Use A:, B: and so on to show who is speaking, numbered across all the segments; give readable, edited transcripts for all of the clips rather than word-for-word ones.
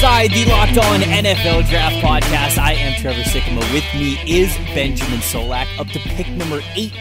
A: inside the Locked On NFL Draft Podcast. I am Trevor Sikkema. With me is Benjamin Solak, up to pick number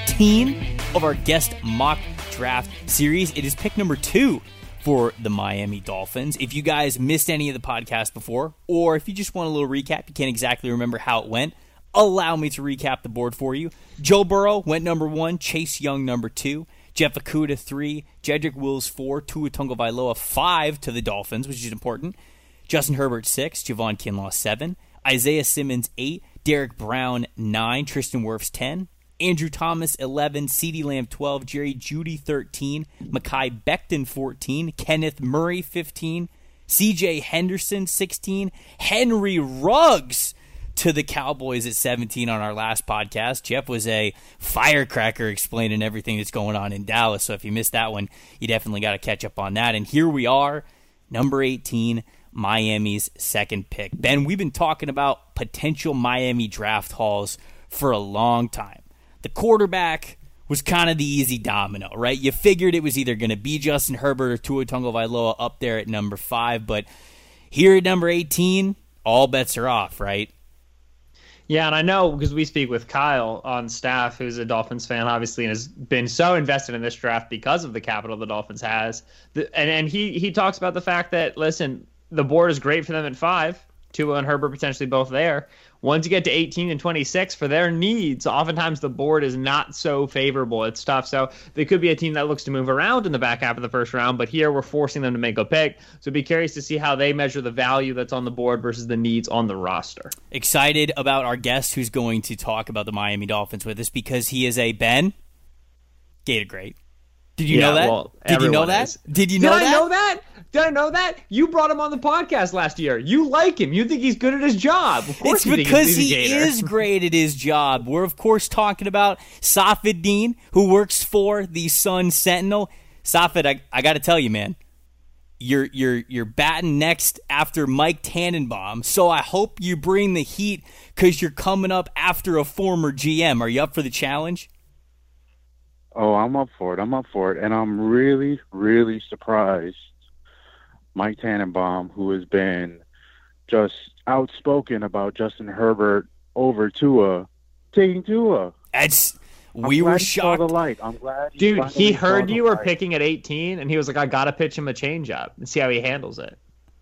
A: 18 of our guest mock draft series. It is pick number 2 for the Miami Dolphins. If you guys missed any of the podcast before, or if you just want a little recap, you can't exactly remember how it went, allow me to recap the board for you. Joe Burrow went number 1, Chase Young number 2, Jeff Okudah 3, Jedrick Wills 4, Tua Tagovailoa 5 to the Dolphins, which is important. Justin Herbert 6, Javon Kinlaw 7, Isaiah Simmons 8, Derek Brown 9, Tristan Wirfs 10, Andrew Thomas 11, CeeDee Lamb 12, Jerry Jeudy 13, Mekhi Becton 14, Kenneth Murray 15, CJ Henderson 16, Henry Ruggs to the Cowboys at 17 on our last podcast. Jeff was a firecracker explaining everything that's going on in Dallas, so if you missed that one, you definitely got to catch up on that. And here we are, number 18, Miami's second pick. Ben, we've been talking about potential Miami draft hauls for a long time. The quarterback was kind of the easy domino, right? You figured it was either going to be Justin Herbert or Tua Tagovailoa up there at number 5, but here at number 18, all bets are off, right?
B: Yeah, and I know because we speak with Kyle on staff, who's a Dolphins fan, obviously, and has been so invested in this draft because of the capital the Dolphins has. And he talks about the fact that, listen, the board is great for them at 5, Tua and Herbert potentially both there. Once you get to 18 and 26, for their needs, oftentimes the board is not so favorable. It's tough. So they could be a team that looks to move around in the back half of the first round, but here we're forcing them to make a pick. So be curious to see how they measure the value that's on the board versus the needs on the roster.
A: Excited about our guest who's going to talk about the Miami Dolphins with us because he is a Ben Gator great. Did you know that?
B: Well,
A: Did you know that? Did you know that?
B: Did I know that? Did I know that? You brought him on the podcast last year. You like him. You think he's good at his job. Of course
A: it's because he is great at his job. We're, of course, talking about Safid Deen, who works for the Sun Sentinel. Safid, I got to tell you, man, you're batting next after Mike Tannenbaum, so I hope you bring the heat because you're coming up after a former GM. Are you up for the challenge?
C: Oh, I'm up for it. And I'm really, really surprised Mike Tannenbaum, who has been just outspoken about Justin Herbert over Tua, taking Tua.
A: We were shocked.
C: Saw the light. I'm glad.
B: Dude, he heard you were picking at 18, and he was like, I got to pitch him a changeup and see how he handles it.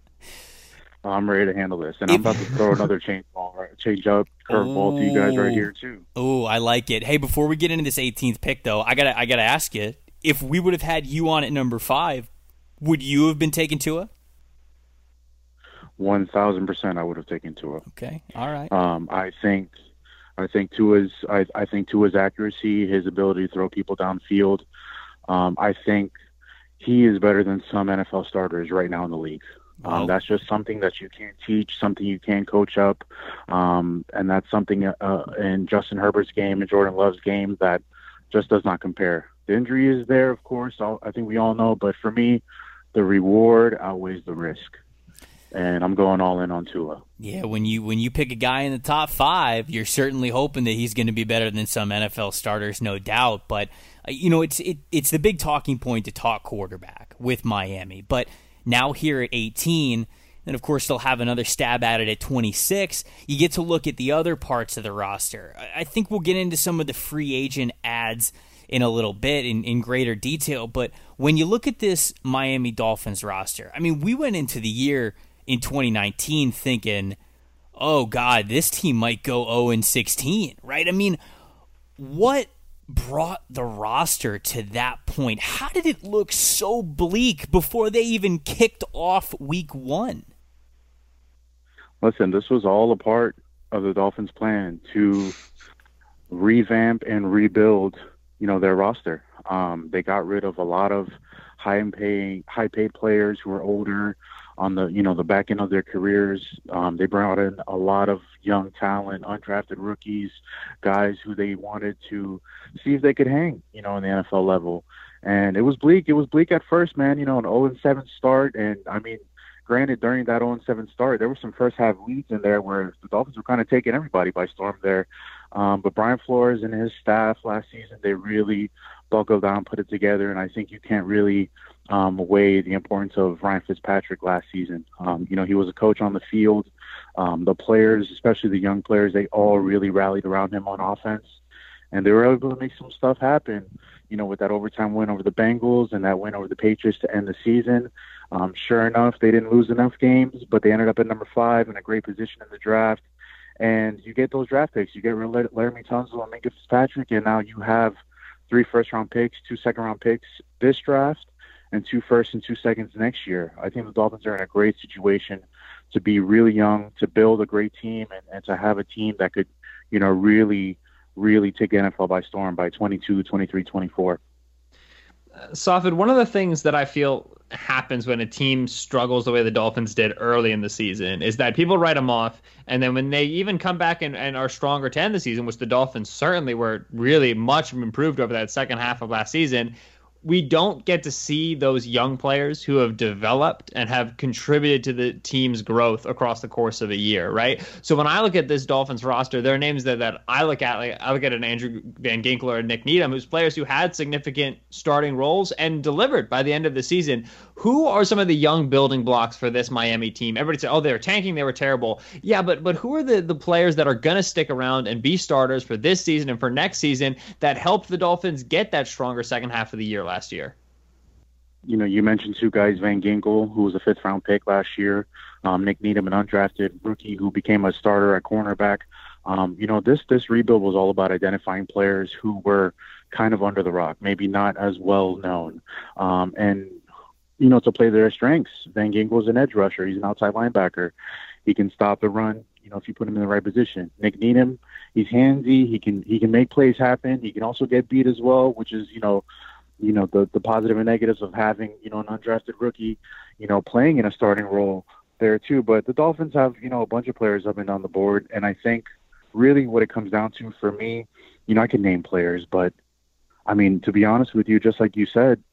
C: I'm ready to handle this, and I'm about to throw another change up curveball to you guys right here too.
A: Oh, I like it. Hey, before we get into this 18th pick, though, I gotta ask you: if we would have had you on at number 5, would you have been taking Tua?
C: 1,000%, I would have taken Tua.
A: Okay, all right.
C: I think Tua's accuracy, his ability to throw people downfield. I think he is better than some NFL starters right now in the league. That's just something that you can't teach, something you can't coach up, and that's something in Justin Herbert's game and Jordan Love's game that just does not compare. The injury is there, of course, I think we all know, but for me, the reward outweighs the risk, and I'm going all in on Tua.
A: Yeah, when you pick a guy in the top 5, you're certainly hoping that he's going to be better than some NFL starters, no doubt, but it's the big talking point to talk quarterback with Miami, but now here at 18, and of course they'll have another stab at it at 26, you get to look at the other parts of the roster. I think we'll get into some of the free agent ads in a little bit in greater detail, but when you look at this Miami Dolphins roster, I mean, we went into the year in 2019 thinking, oh God, this team might go 0-16, right? I mean, what brought the roster to that point? How did it look so bleak before they even kicked off week 1?
C: Listen, this was all a part of the Dolphins' plan to revamp and rebuild, their roster. They got rid of a lot of high-paid players who were older on the back end of their careers. They brought in a lot of young talent, undrafted rookies, guys who they wanted to see if they could hang, in the NFL level. And it was bleak. It was bleak at first, man. An 0-7 start, and I mean, granted, during that 0-7 start, there were some first half leads in there where the Dolphins were kind of taking everybody by storm there. But Brian Flores and his staff last season, they really buckled down, put it together, and I think you can't really weigh the importance of Ryan Fitzpatrick last season. He was a coach on the field. The players, especially the young players, they all really rallied around him on offense, and they were able to make some stuff happen, with that overtime win over the Bengals and that win over the Patriots to end the season. Sure enough, they didn't lose enough games, but they ended up at number 5 in a great position in the draft. And you get those draft picks. You get Laramie Tunsil and Minkah Fitzpatrick, and now you have 3 first-round picks, 2 second-round picks this draft, and 2 first and 2 seconds next year. I think the Dolphins are in a great situation to be really young, to build a great team, and to have a team that could, really, really take the NFL by storm by 22, 23, 24.
B: Safid, one of the things that I feel happens when a team struggles the way the Dolphins did early in the season is that people write them off, and then when they even come back and are stronger to end the season, which the Dolphins certainly were really much improved over that second half of last season, we don't get to see those young players who have developed and have contributed to the team's growth across the course of a year, right? So when I look at this Dolphins roster, there are names that I look at, like I look at an Andrew Van Ginkel or a Nick Needham, who's players who had significant starting roles and delivered by the end of the season. Who are some of the young building blocks for this Miami team? Everybody said, they were tanking, they were terrible. Yeah, but who are the players that are going to stick around and be starters for this season and for next season that helped the Dolphins get that stronger second half of the year last year?
C: You mentioned 2 guys, Van Ginkel, who was a 5th-round pick last year, Nick Needham, an undrafted rookie who became a starter at cornerback. This rebuild was all about identifying players who were kind of under the rock, maybe not as well known, and to play their strengths. Van Ginkel is an edge rusher. He's an outside linebacker. He can stop the run, if you put him in the right position. Nick Needham, he's handsy. He can make plays happen. He can also get beat as well, which is, the positive and negatives of having, an undrafted rookie, playing in a starting role there too. But the Dolphins have, a bunch of players up and down the board. And I think really what it comes down to for me, I can name players, but I mean, to be honest with you, just like you said,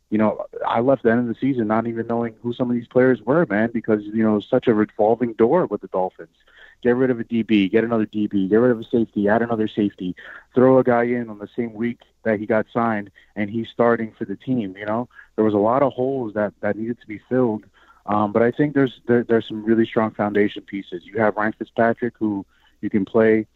C: I left the end of the season not even knowing who some of these players were, man, because, it's such a revolving door with the Dolphins. Get rid of a DB, get another DB, get rid of a safety, add another safety, throw a guy in on the same week that he got signed, and he's starting for the team. There was a lot of holes that needed to be filled. But I think there's some really strong foundation pieces. You have Ryan Fitzpatrick, who you can play,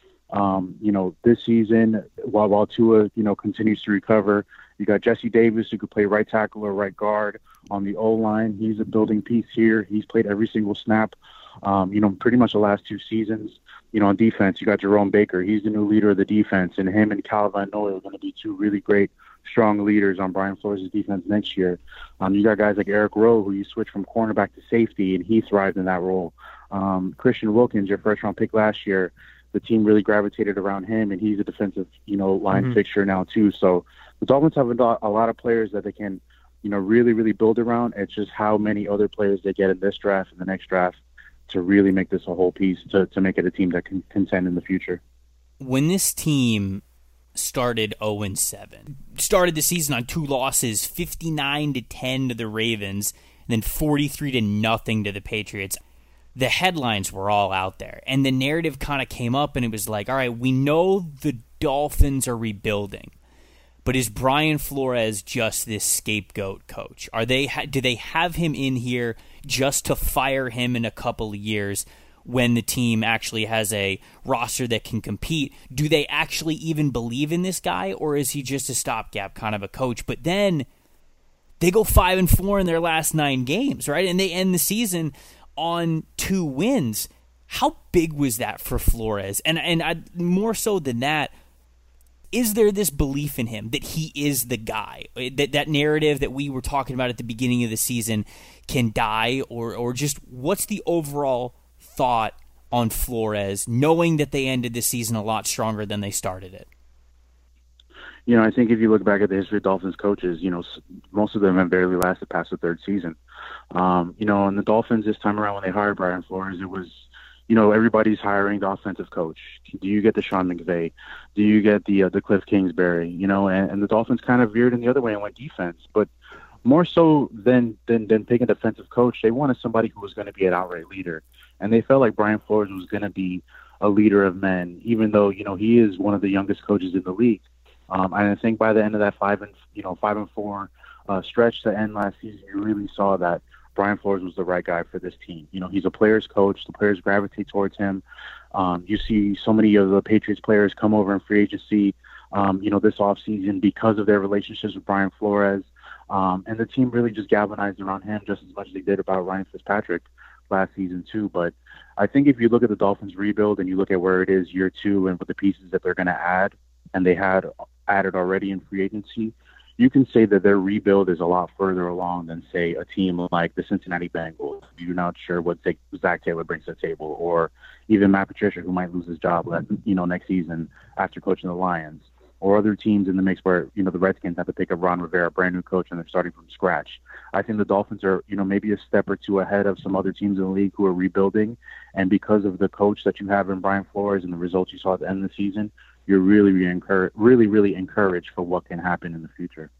C: this season while Tua, continues to recover. You got Jesse Davis, who could play right tackle or right guard on the O-line. He's a building piece here. He's played every single snap, pretty much the last 2 seasons. On defense, you got Jerome Baker. He's the new leader of the defense, and him and Kyle Van Noy are going to be 2 really great, strong leaders on Brian Flores' defense next year. You got guys like Eric Rowe, who you switch from cornerback to safety, and he thrived in that role. Christian Wilkins, your first-round pick last year, the team really gravitated around him, and he's a defensive, line fixture now too. So the Dolphins have a lot of players that they can, really, really build around. It's just how many other players they get in this draft and the next draft to really make this a whole piece to make it a team that can contend in the future.
A: When this team started 0-7, started the season on 2 losses, 59-10 to the Ravens, and then 43-0 to the Patriots, the headlines were all out there, and the narrative kind of came up, and it was like, all right, we know the Dolphins are rebuilding, but is Brian Flores just this scapegoat coach? Do they have him in here just to fire him in a couple of years when the team actually has a roster that can compete? Do they actually even believe in this guy, or is he just a stopgap kind of a coach? But then they go 5-4 in their last 9 games, right? And they end the season on 2 wins. How big was that for Flores? And more so than that, is there this belief in him that he is the guy? That narrative that we were talking about at the beginning of the season can die, or just what's the overall thought on Flores, knowing that they ended the season a lot stronger than they started it?
C: I think if you look back at the history of Dolphins coaches, most of them have barely lasted past the 3rd season. And the Dolphins this time around, when they hired Brian Flores, it was, everybody's hiring the offensive coach. Do you get the Sean McVay? Do you get the Cliff Kingsbury? And the Dolphins kind of veered in the other way and went defense. But more so than picking a defensive coach, they wanted somebody who was going to be an outright leader. And they felt like Brian Flores was going to be a leader of men, even though, he is one of the youngest coaches in the league. And I think by the end of that 5-4 stretch to end last season, you really saw that Brian Flores was the right guy for this team. He's a player's coach. The players gravitate towards him. You see so many of the Patriots players come over in free agency, this offseason because of their relationships with Brian Flores. And the team really just galvanized around him just as much as they did about Ryan Fitzpatrick last season too. But I think if you look at the Dolphins rebuild and you look at where it is year 2 and with the pieces that they're going to add, and they had added already in free agency, you can say that their rebuild is a lot further along than, say, a team like the Cincinnati Bengals. You're not sure what Zach Taylor brings to the table, or even Matt Patricia, who might lose his job, next season after coaching the Lions, or other teams in the mix where, the Redskins have to pick up Ron Rivera, a brand new coach, and they're starting from scratch. I think the Dolphins are, maybe a step or two ahead of some other teams in the league who are rebuilding. And because of the coach that you have in Brian Flores and the results you saw at the end of the season, you're really encouraged for what can happen in the future.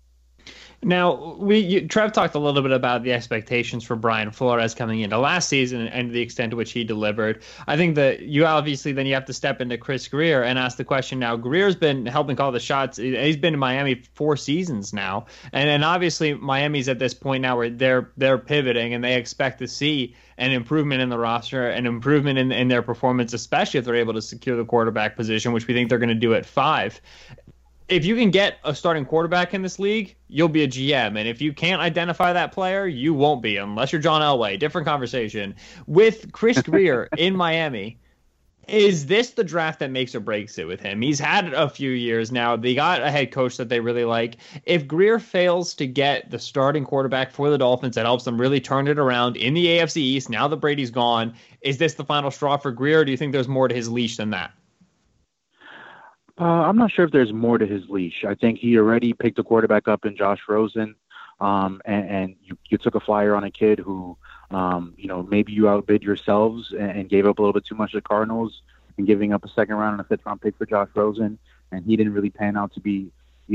B: Now, Trev talked a little bit about the expectations for Brian Flores coming into last season and the extent to which he delivered. I think that you have to step into Chris Grier and ask the question now. Grier's been helping call the shots. He's been in Miami 4 seasons now. And obviously Miami's at this point now where they're pivoting and they expect to see an improvement in the roster, an improvement in their performance, especially if they're able to secure the quarterback position, which we think they're going to do at 5. If you can get a starting quarterback in this league, you'll be a GM. And if you can't identify that player, you won't be, unless you're John Elway. Different conversation. With Chris Grier in Miami, is this the draft that makes or breaks it with him? He's had a few years now. They got a head coach that they really like. If Grier fails to get the starting quarterback for the Dolphins that helps them really turn it around in the AFC East, now that Brady's gone, is this the final straw for Grier, or do you think there's more to his leash than that?
C: I'm not sure if there's more to his leash. I think he already picked a quarterback up in Josh Rosen, and you took a flyer on a kid who, maybe you outbid yourselves and gave up a little bit too much to the Cardinals and giving up a 2nd round and a 5th round pick for Josh Rosen, and he didn't really pan out to be,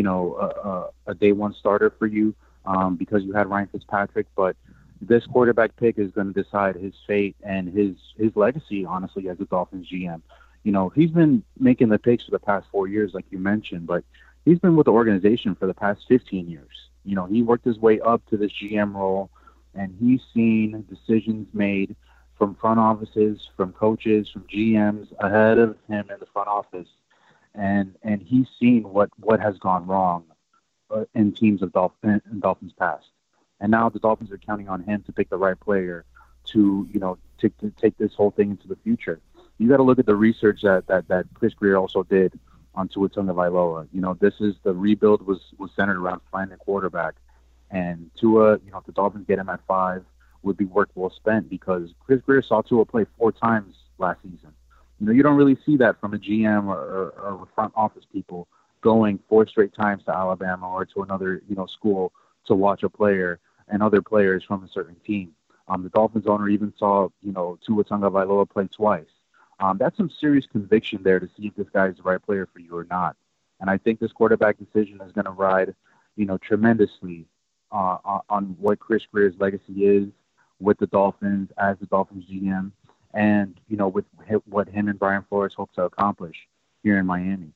C: a day 1 starter for you because you had Ryan Fitzpatrick. But this quarterback pick is going to decide his fate and his legacy, honestly, as a Dolphins GM. He's been making the picks for the past 4 years, like you mentioned, but he's been with the organization for the past 15 years. He worked his way up to this GM role, and he's seen decisions made from front offices, from coaches, from GMs ahead of him in the front office. And he's seen what has gone wrong in teams of Dolphins past. And now the Dolphins are counting on him to pick the right player to take this whole thing into the future. You got to look at the research that Chris Grier also did on Tua Tagovailoa. The rebuild was centered around finding a quarterback, and Tua, if the Dolphins get him at 5, would be worth well spent because Chris Grier saw Tua play 4 times last season. You don't really see that from a GM or front office people going 4 straight times to Alabama or to another school to watch a player and other players from a certain team. The Dolphins owner even saw Tua Tagovailoa play twice. That's some serious conviction there to see if this guy is the right player for you or not. And I think this quarterback decision is going to ride, tremendously on what Chris Grier's legacy is with the Dolphins as the Dolphins GM and, with what him and Brian Flores hope to accomplish here in Miami.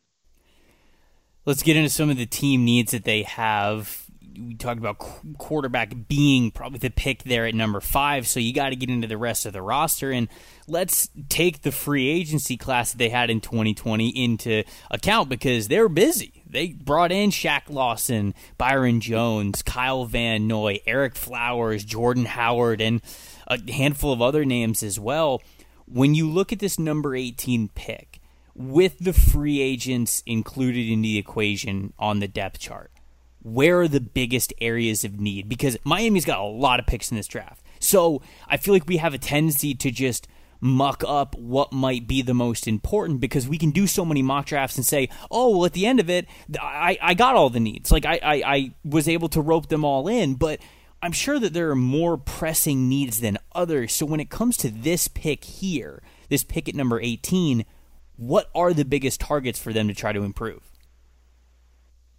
A: Let's get into some of the team needs that they have. We talked about quarterback being probably the pick there at number 5, so you got to get into the rest of the roster. And let's take the free agency class that they had in 2020 into account because they were busy. They brought in Shaq Lawson, Byron Jones, Kyle Van Noy, Eric Flowers, Jordan Howard, and a handful of other names as well. When you look at this number 18 pick, with the free agents included in the equation on the depth chart, where are the biggest areas of need? Because Miami's got a lot of picks in this draft. So I feel like we have a tendency to just muck up what might be the most important because we can do so many mock drafts and say, oh, well, at the end of it, I got all the needs. Like I was able to rope them all in, but I'm sure that there are more pressing needs than others. So when it comes to this pick here, this pick at number 18, what are the biggest targets for them to try to improve?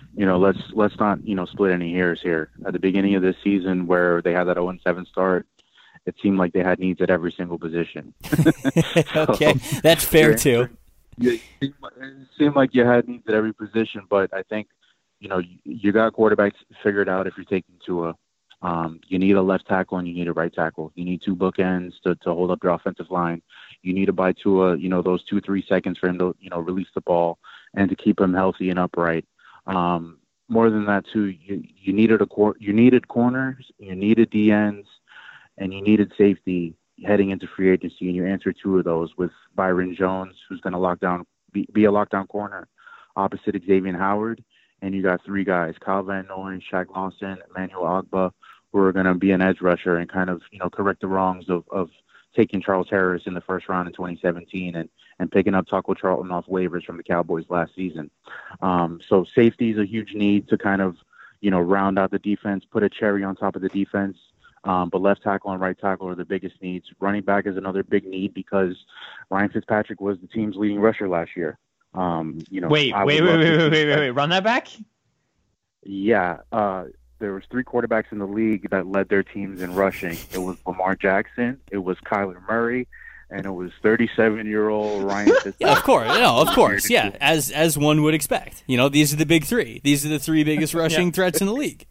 C: let's not, split any hairs here. At the beginning of this season where they had that 0-7 start, it seemed like they had needs at every single position.
A: Okay, that's fair too.
C: It seemed like you had needs at every position, but I think, you got quarterbacks figured out if you're taking Tua. You need a left tackle and you need a right tackle. You need two bookends to hold up your offensive line. You need to buy Tua, those 2-3 seconds for him to, release the ball and to keep him healthy and upright. More than that too, you needed corners, you needed DNs, and you needed safety heading into free agency. And you answered two of those with Byron Jones, who's going to be a lockdown corner opposite Xavier Howard. And you got three guys, Kyle Van Noy, Shaq Lawson, Emmanuel Ogba, who are going to be an edge rusher and kind of, correct the wrongs of taking Charles Harris in the first round in 2017 and picking up Taco Charlton off waivers from the Cowboys last season. So safety is a huge need to kind of, round out the defense, put a cherry on top of the defense. But left tackle and right tackle are the biggest needs. Running back is another big need because Ryan Fitzpatrick was the team's leading rusher last year.
B: Wait, run that back?
C: Yeah. There was three quarterbacks in the league that led their teams in rushing. It was Lamar Jackson, it was Kyler Murray, and it was 37-year-old Ryan Fitzpatrick.
A: Yeah, of course. Yeah, as one would expect. These are the big three. These are the three biggest rushing threats in the league.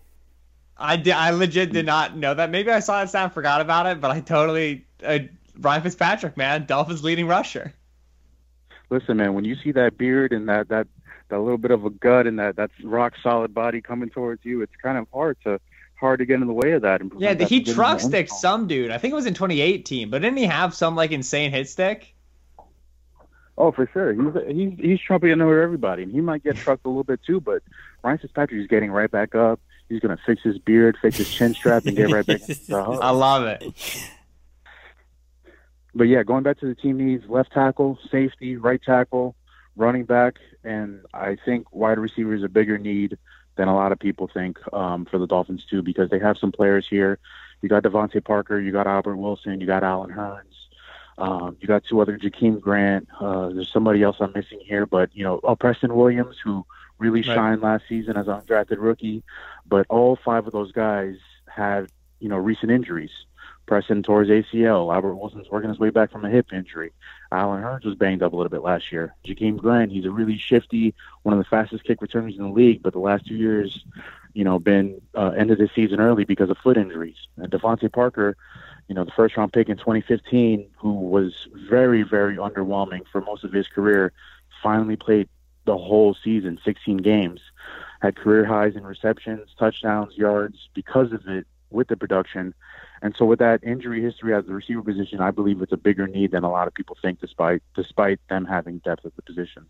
B: I legit did not know that. Maybe I saw that stat and forgot about it, but I totally Ryan Fitzpatrick, man, Dolphins leading rusher.
C: Listen, man, when you see that beard and that little bit of a gut and that rock solid body coming towards you, it's kind of hard to get in the way of that. And
B: yeah, he truck sticked some dude. I think it was in 2018, but didn't he have some insane hit stick?
C: Oh, for sure. He's trumping over everybody, and he might get trucked a little bit too. But Ryan Fitzpatrick is getting right back up. He's gonna fix his beard, fix his chin strap, and get right back into the hug.
B: I love it.
C: But yeah, going back to the team needs: left tackle, safety, right tackle, running back, and I think wide receiver is a bigger need than a lot of people think for the Dolphins too, because they have some players here. You got Devontae Parker, you got Albert Wilson, you got Allen Hurns, you got two other Jakeem Grant. There's somebody else I'm missing here, but Preston Williams, who really shined last season as an undrafted rookie. But all five of those guys had recent injuries. Preston tore his ACL. Albert Wilson's working his way back from a hip injury. Allen Hurns was banged up a little bit last year. Jakeem Grant, he's a really shifty, one of the fastest kick returners in the league, but the last 2 years, been ended the season early because of foot injuries. And Devontae Parker, the first round pick in 2015, who was very, very underwhelming for most of his career, finally played the whole season, 16 games, had career highs in receptions, touchdowns, yards because of it with the production. And so with that injury history at the receiver position, I believe it's a bigger need than a lot of people think, despite them having depth at the position.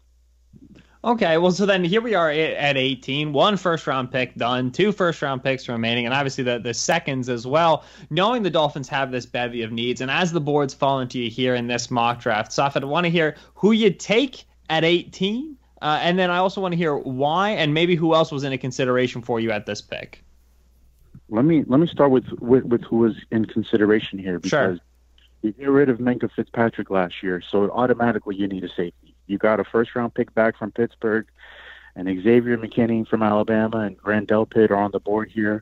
B: Okay, well, so then here we are at 18, 1 first-round pick done, 2 first-round picks remaining, and obviously the seconds as well. Knowing the Dolphins have this bevy of needs, and as the boards fall into you here in this mock draft, Safed, I want to hear who you take at 18, and then I also want to hear why and maybe who else was in a consideration for you at this pick.
C: Let me start with who was in consideration here, because you get rid of Minkah Fitzpatrick last year, so automatically you need a safety. You got a first-round pick back from Pittsburgh, and Xavier McKinney from Alabama and Grant Delpit are on the board here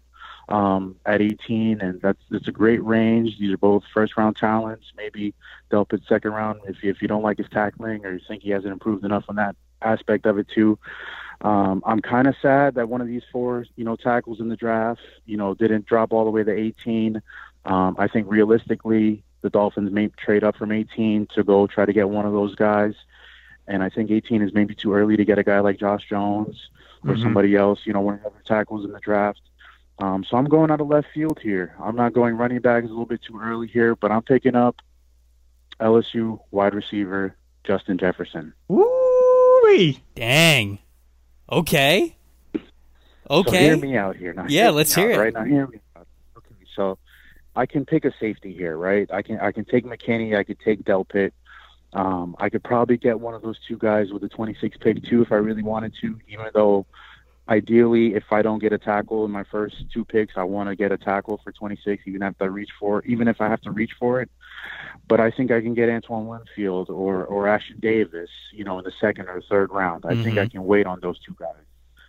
C: at 18, and that's a great range. These are both first-round talents. Maybe Delpit second round if you don't like his tackling or you think he hasn't improved enough on that aspect of it too. I'm kind of sad that one of these 4, tackles in the draft, didn't drop all the way to 18. I think realistically, the Dolphins may trade up from 18 to go try to get one of those guys. And I think 18 is maybe too early to get a guy like Josh Jones or somebody else, one of the other tackles in the draft. So I'm going out of left field here. I'm not going running back. It's a little bit too early here, but I'm picking up LSU wide receiver Justin Jefferson.
B: Woo-wee!
A: Dang. Okay.
C: So hear me out here. Now,
A: let's hear it.
C: Right now, hear me out. Okay, so I can pick a safety here, right? I can take McKinney. I could take Delpit. I could probably get one of those two guys with the 26 pick too if I really wanted to, even though ideally if I don't get a tackle in my first 2 picks, I want to get a tackle for 26, even if I have to reach for it. But I think I can get Antoine Winfield or Ashton Davis, in the second or third round. I think I can wait on those 2 guys.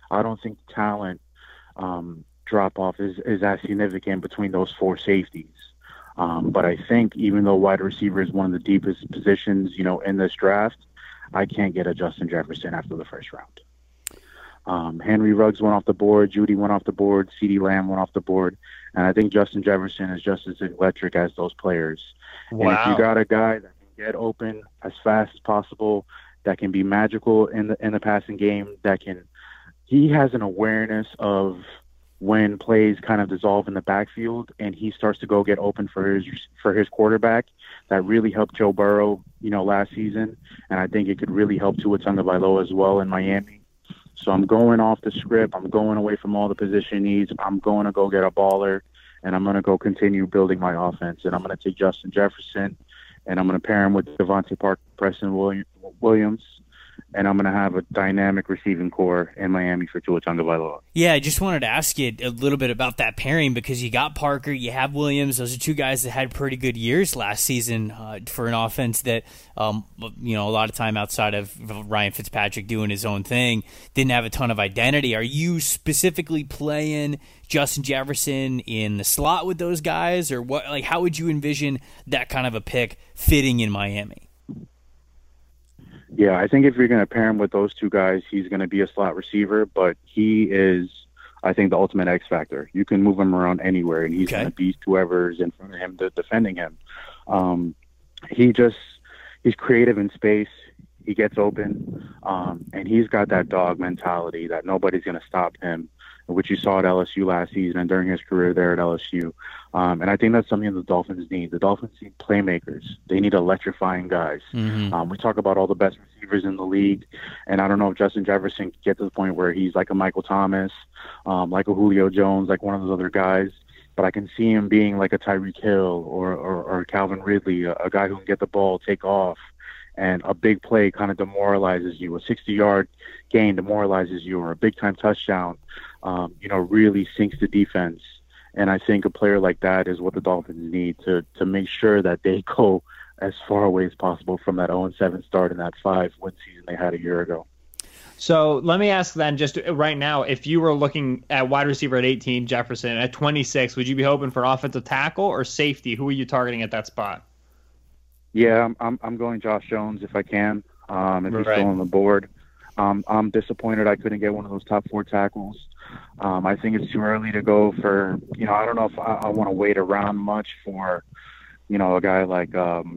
C: I don't think talent drop-off is as significant between those four safeties. But I think even though wide receiver is one of the deepest positions, in this draft, I can't get a Justin Jefferson after the first round. Henry Ruggs went off the board, Judy went off the board, CeeDee Lamb went off the board, and I think Justin Jefferson is just as electric as those players.
B: Wow.
C: And if you got a guy that can get open as fast as possible, that can be magical in the passing game, he has an awareness of when plays kind of dissolve in the backfield and he starts to go get open for his quarterback. That really helped Joe Burrow, last season, and I think it could really help Tua Tagovailoa as well in Miami. So I'm going off the script. I'm going away from all the position needs. I'm going to go get a baller, and I'm going to go continue building my offense. And I'm going to take Justin Jefferson, and I'm going to pair him with Devontae Parker, Preston Williams, and I'm going to have a dynamic receiving core in Miami for Tua Tagovailoa.
A: Yeah, I just wanted to ask you a little bit about that pairing because you got Parker, you have Williams. Those are two guys that had pretty good years last season for an offense that, a lot of time outside of Ryan Fitzpatrick doing his own thing, didn't have a ton of identity. Are you specifically playing Justin Jefferson in the slot with those guys, or what? Like, how would you envision that kind of a pick fitting in Miami?
C: Yeah, I think if you're going to pair him with those two guys, he's going to be a slot receiver, but he is, I think, the ultimate X factor. You can move him around anywhere, and he's going to beat whoever's in front of him defending him. He's creative in space. He gets open, and he's got that dog mentality that nobody's going to stop him, which you saw at LSU last season and during his career there at LSU. And I think that's something the Dolphins need. The Dolphins need playmakers. They need electrifying guys. We talk about all the best receivers in the league, and I don't know if Justin Jefferson can get to the point where he's like a Michael Thomas, like a Julio Jones, like one of those other guys. But I can see him being like a Tyreek Hill or Calvin Ridley, a guy who can get the ball, take off, and a big play kind of demoralizes you. A 60-yard gain demoralizes you, or a big-time touchdown, really sinks the defense. And I think a player like that is what the Dolphins need to make sure that they go as far away as possible from that 0-7 start and that 5-win season they had a year ago.
B: So let me ask then, just right now, if you were looking at wide receiver at 18, Jefferson, at 26, would you be hoping for offensive tackle or safety? Who are you targeting at that spot?
C: Yeah, I'm going Josh Jones if I can, if he's still on the board. I'm disappointed I couldn't get one of those top 4 tackles. I think it's too early to go for, I don't know if I want to wait around much for, a guy like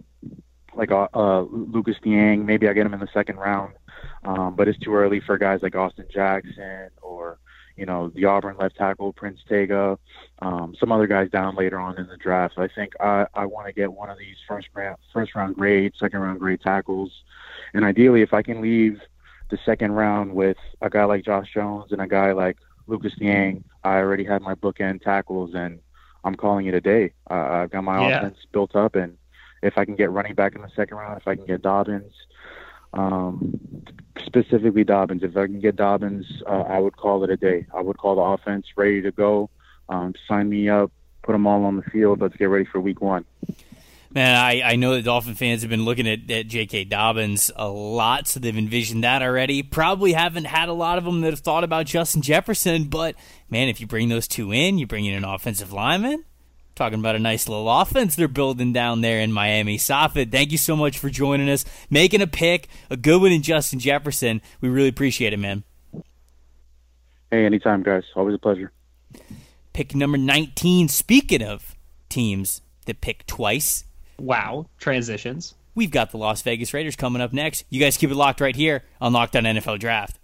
C: Lucas Niang. Maybe I get him in the second round. But it's too early for guys like Austin Jackson or, the Auburn left tackle, Prince Tega, some other guys down later on in the draft. I think I want to get one of these first round grade, second round grade tackles. And ideally, if I can leave the second round with a guy like Josh Jones and a guy like Lucas Niang, I already have my bookend tackles, and I'm calling it a day. I've got my offense built up, and if I can get running back in the second round, if I can get Dobbins, specifically Dobbins, if I can get Dobbins, I would call it a day. I would call the offense ready to go. Sign me up, put them all on the field. Let's get ready for week 1.
A: Man, I know that Dolphin fans have been looking at J.K. Dobbins a lot, so they've envisioned that already. Probably haven't had a lot of them that have thought about Justin Jefferson, but, man, if you bring those two in, you bring in an offensive lineman, talking about a nice little offense they're building down there in Miami. Safid, thank you so much for joining us, making a pick, a good one in Justin Jefferson. We really appreciate it, man.
C: Hey, anytime, guys. Always a pleasure.
A: Pick number 19, speaking of teams that pick twice.
B: Wow, transitions.
A: We've got the Las Vegas Raiders coming up next. You guys keep it locked right here on Locked On NFL Draft.